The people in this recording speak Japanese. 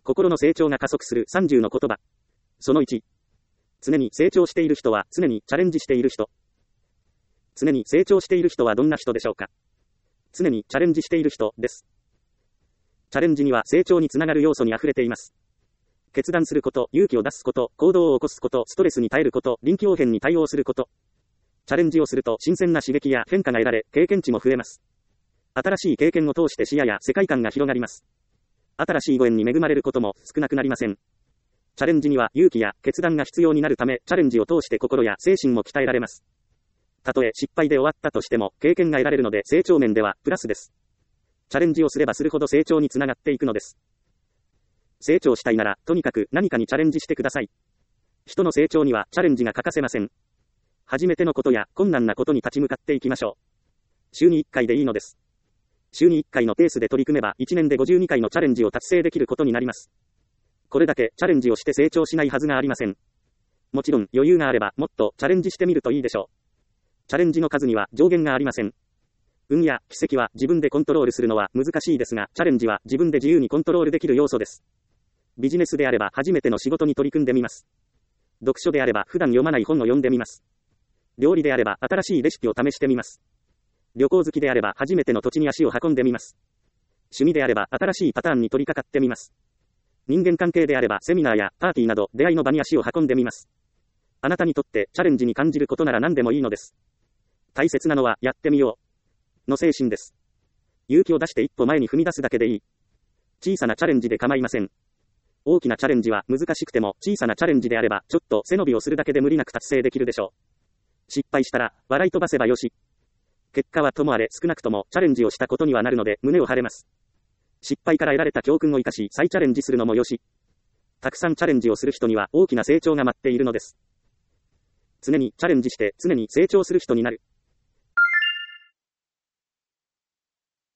心の成長が加速する30の言葉。その1。常に成長している人は常にチャレンジしている人。常に成長している人はどんな人でしょうか。常にチャレンジしている人です。チャレンジには成長につながる要素に溢れています。決断すること、勇気を出すこと、行動を起こすこと、ストレスに耐えること、臨機応変に対応すること。チャレンジをすると新鮮な刺激や変化が得られ、経験値も増えます。新しい経験を通して視野や世界観が広がります。新しいご縁に恵まれることも少なくなりません。チャレンジには勇気や決断が必要になるため、チャレンジを通して心や精神も鍛えられます。たとえ失敗で終わったとしても、経験が得られるので成長面ではプラスです。チャレンジをすればするほど成長につながっていくのです。成長したいなら、とにかく何かにチャレンジしてください。人の成長にはチャレンジが欠かせません。初めてのことや困難なことに立ち向かっていきましょう。週に1回でいいのです。週に1回のペースで取り組めば1年で52回のチャレンジを達成できることになります。これだけチャレンジをして成長しないはずがありません。もちろん余裕があればもっとチャレンジしてみるといいでしょう。チャレンジの数には上限がありません。運や奇跡は自分でコントロールするのは難しいですが、チャレンジは自分で自由にコントロールできる要素です。ビジネスであれば初めての仕事に取り組んでみます。読書であれば普段読まない本を読んでみます。料理であれば新しいレシピを試してみます。旅行好きであれば初めての土地に足を運んでみます。趣味であれば新しいパターンに取り掛かってみます。人間関係であればセミナーやパーティーなど出会いの場に足を運んでみます。あなたにとってチャレンジに感じることなら何でもいいのです。大切なのはやってみようの精神です。勇気を出して一歩前に踏み出すだけでいい。小さなチャレンジで構いません。大きなチャレンジは難しくても小さなチャレンジであればちょっと背伸びをするだけで無理なく達成できるでしょう。失敗したら笑い飛ばせばよし。結果はともあれ少なくともチャレンジをしたことにはなるので胸を張れます。失敗から得られた教訓を生かし再チャレンジするのもよし。たくさんチャレンジをする人には大きな成長が待っているのです。常にチャレンジして常に成長する人になる。